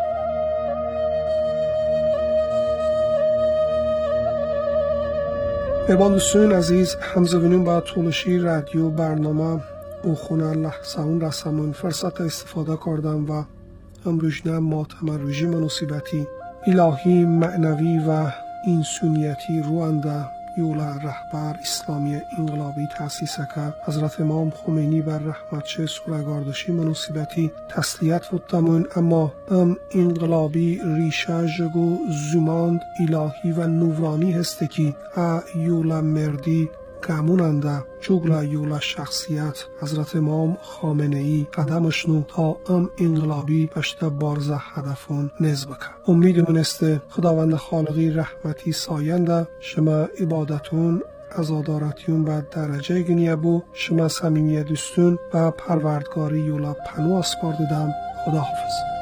مهربان دوستان عزیز، همزبانیم با تلشی رادیو برنامه اخونه لحظه اون رسمون فرصت استفاده کردم و امروزنه ماتم رژیم نصیبتی الهی معنوی و انسانیتی روانده یولا رهبر اسلامی انقلابی تأسیس که حضرت امام خمینی بر رحمت چه سورگاردشی منصیبتی تسلیت فتمون، اما ام انقلابی ریشه جگو زماند الهی و نورانی هسته که یولا مردی گموننده جگلا یولا شخصیت حضرت امام خامنه ای قدمشنو تا ام انقلابی پشت بارزه هدفون نزد بکن. امیدمون است خداوند خالقی رحمتی ساینده شما عبادتون عزادارتیون به درجه گنیه بو شما صمیمیت دوستون و پروردگاری یولا پنو اسپار دادم. خداحافظ.